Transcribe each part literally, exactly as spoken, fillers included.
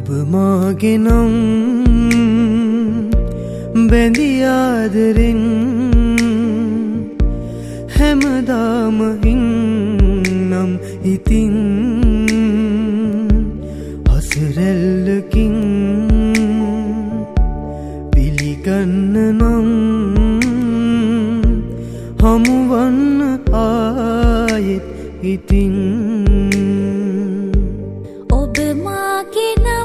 ඔබ මාගේ නම් බැඳී ආදරෙන් හැමදාම ඉන්නම් ඉතින් අසරැල්ලකින් පිළිගන්න නම් හමුවන්න ආයෙත් ඉතින් ඔබ මාගේ නම්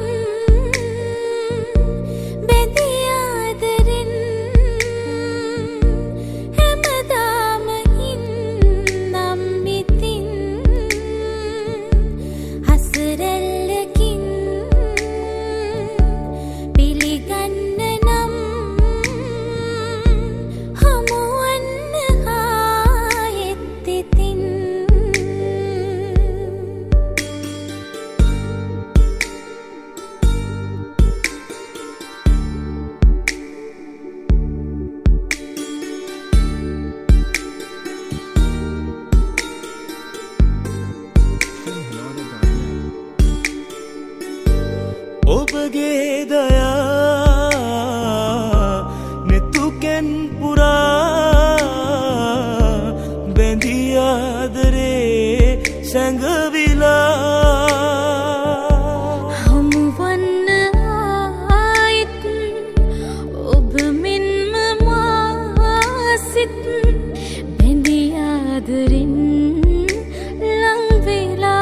බැඳී ආදරෙන් හැමදාම ඉන්නම් ඉතින් හසරැල්ලකින් පිළිගන්න නම් හමුවන්න ආයෙත් ඉතින් ඔබගේ දයා නෙතුකෙන් පුරා බැඳී ආදරේ සැඟවිලා හමුවන්න ආයෙත් ඔබ මෙන්ම මා සිත් බැඳී ආදරෙන් ලං වෙලා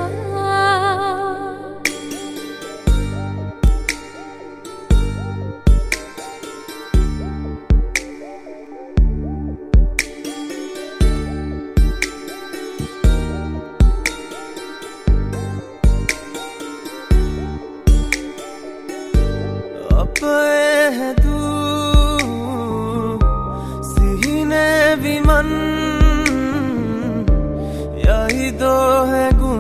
අපේ හැදූ සිහිනේ විමන් යහිදෝ හැගුම්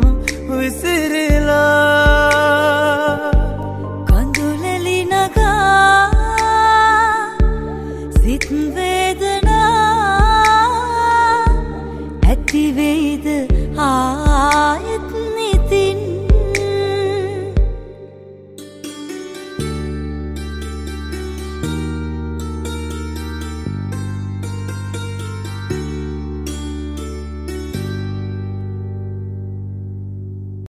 විසිරිලා කඳුලැලි නගා සිත් වේදනා ඇති වේද ආ